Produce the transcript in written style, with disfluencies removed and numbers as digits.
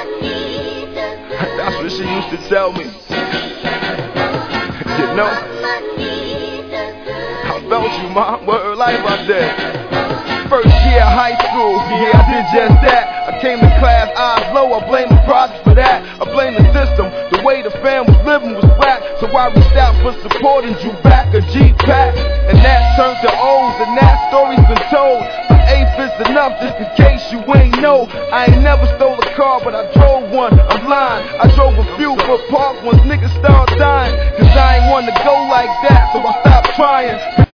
That's what she used to tell me. You know, I felt you, mom. What her life out there. First year of high school, yeah, I did just that. I came to class, eyes low, I blame the process for that. I blame the system, the way the fam was living was whack. So I reached out for support and drew back a G-Pack. And that turned to O's, and that story's been told. But eighth is enough, just in case you ain't know. I ain't never stole a car, but I drove one. I'm lying, I drove a few for park once niggas start dying. Cause I ain't want to go like that, so I stopped trying.